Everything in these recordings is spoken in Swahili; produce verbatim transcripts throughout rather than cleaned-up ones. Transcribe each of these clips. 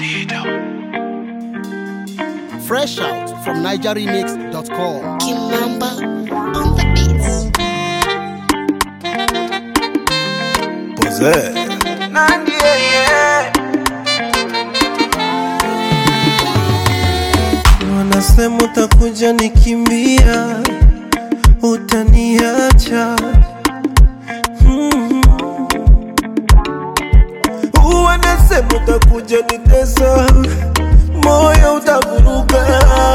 Fresh out from niger remix dot com. Kimamba on the beats. Pose. Nandi, yeah. Wanasema utakuja nikimbia, utaniacha. Mm-hmm. Wanasema utakuja nitesa, moyo utavuruga.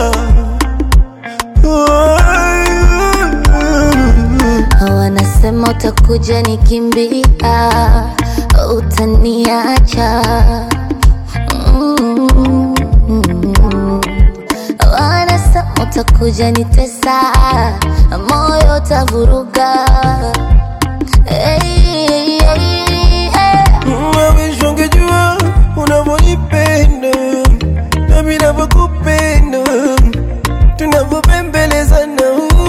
Wanasema utakuja nikimbia, utaniacha. Mm-hmm. Wanasema utakuja nitesa, moyo utavuruga. Hey, hey, hey. Mawisho ungejua unavyonipenda na mimi navyokupenda, tunavyopembelezana.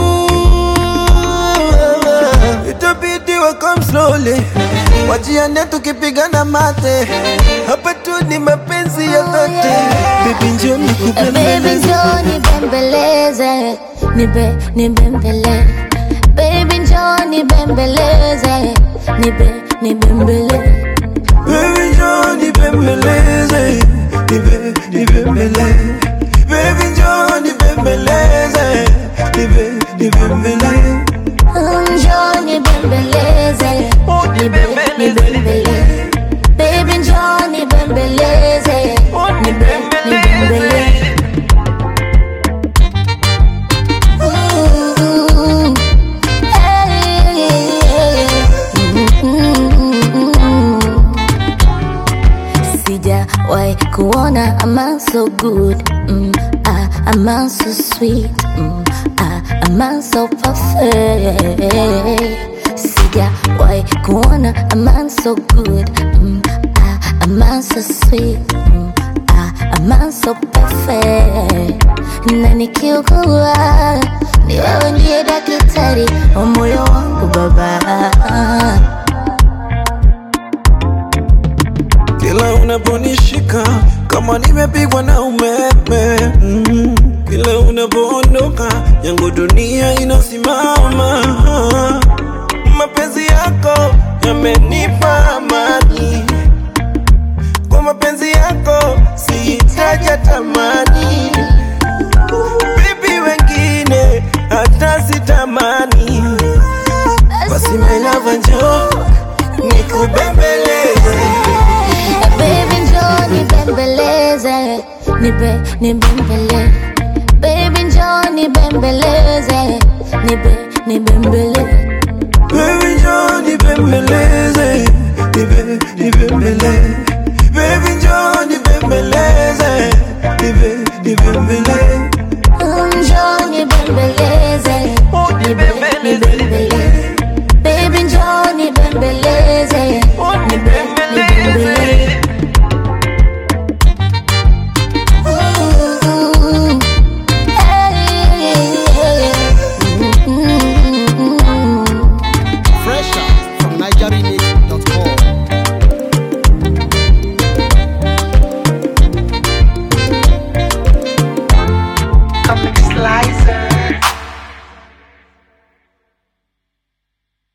Itabidi wa come slowly, wajiane tukipigana mate. Hapa tu ni mapenzi ya dhati. Baby njoo nikubembeleze, baby njoo nibembeleze, nibe nibembele. Baby njoo nibembeleze, nibe nibembele. baby njoo nibembeleze, nibe nibembele. Baby njoo nibembeleze, nibe nibembele. Njoo nibembeleze, nibe nibembele. Baby njoo nibembeleze, nibe nibembele. Mm, hey, hey, mm, sijawahi kuona a man so good, mm, ah, a man so sweet, mm, ah, a man so perfect. Sijawahi kuona a man so good, mm, ah, a man so sweet, mm, ah, a man so perfect. Na nikiugua ni wewe ndiye daktari wa moyo wangu baba. Kila unaponishika kama nimepigwa na umeme, mm. Kila unapoondoka yangu dunia inasimama. Mapenzi yako yamenipa amani, kwa mapenzi yako sihitaji tamani. Baby wengine hata sitamani, basi my love njoo nikubembeleze. Baby njoo nibembeleze, nibe nibembele. Baby njoo nibembeleze, nibe nibembele.